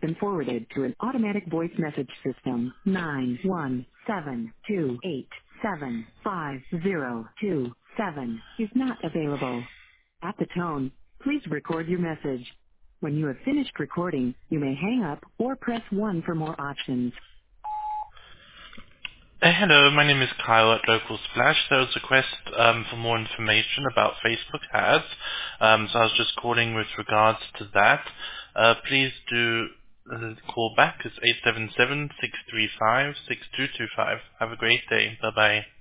been forwarded to an automatic voice message system. 917287502 is not available. At the tone, please record your message. When you have finished recording, you may hang up or press 1 for more options. Hello, my name is Kyle at Local Splash. There was a request for more information about Facebook ads, so I was just calling with regards to that. Please do call back. It's 877-635-6225. Have a great day. Bye-bye.